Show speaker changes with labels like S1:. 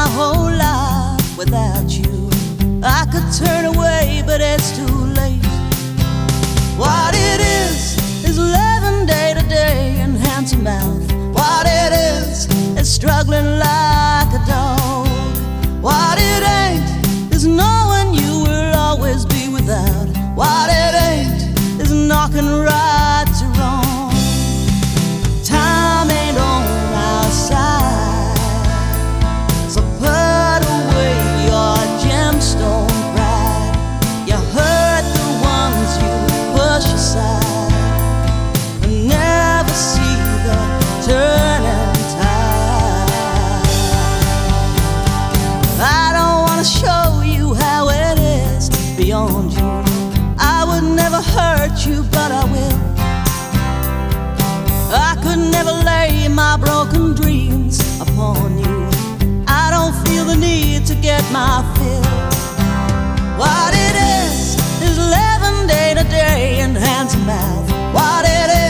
S1: whole life without you. I could turn away, but it's too late. What it is living day to day and hand to mouth. What it is struggling like a dog. What it ain't is knowing you will always be without. What it ain't is knocking right to wrong. Time ain't on our side, so put away your gemstone pride. You hurt the ones you push aside and never see the turning tide. I don't wanna show you how it is beyond you. I would never hurt you, but I will. I could never lay my broken dreams upon you. I don't feel the need to get my fill. What it is living day to day and hand to mouth. What it